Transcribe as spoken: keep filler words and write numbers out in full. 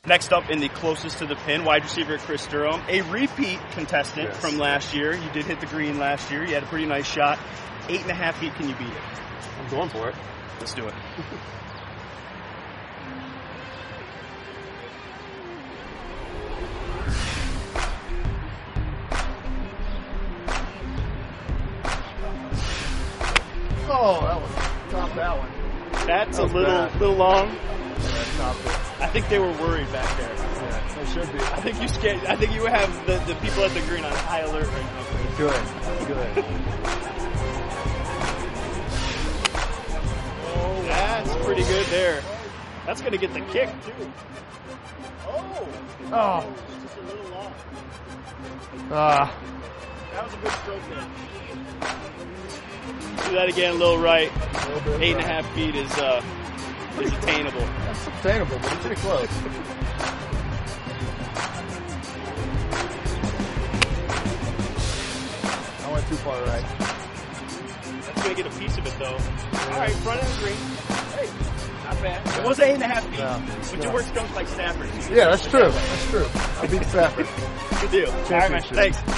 Next up in the closest to the pin, wide receiver Chris Durham, a repeat contestant yes. from last year. You did hit the green last year. You had a pretty nice shot. Eight and a half feet. Can you beat it? I'm going for it. Let's do it. Oh, that was top that one. That's that a little bad. little long. Yeah, topped it. I think they were worried back there. Yeah, they should be. I think you scared. I think you have the, the people at the green on high alert right now. Good, good. Oh, that's pretty good there. That's going to get the kick, too. Oh. Oh. Just a little long. Ah. That was a good stroke there. Do that again, a little right. A little bit Eight and a right. half feet is, uh, is attainable. That's attainable, but it's pretty close. I went too far right. That's going to get a piece of it, though. All right, front of the green. Hey, not bad. It was eight and a half feet, No, but no. your work stumps like Stafford. Yeah, that's true. That's true. I beat Stafford. Good deal. All right, man. Championship. Thanks.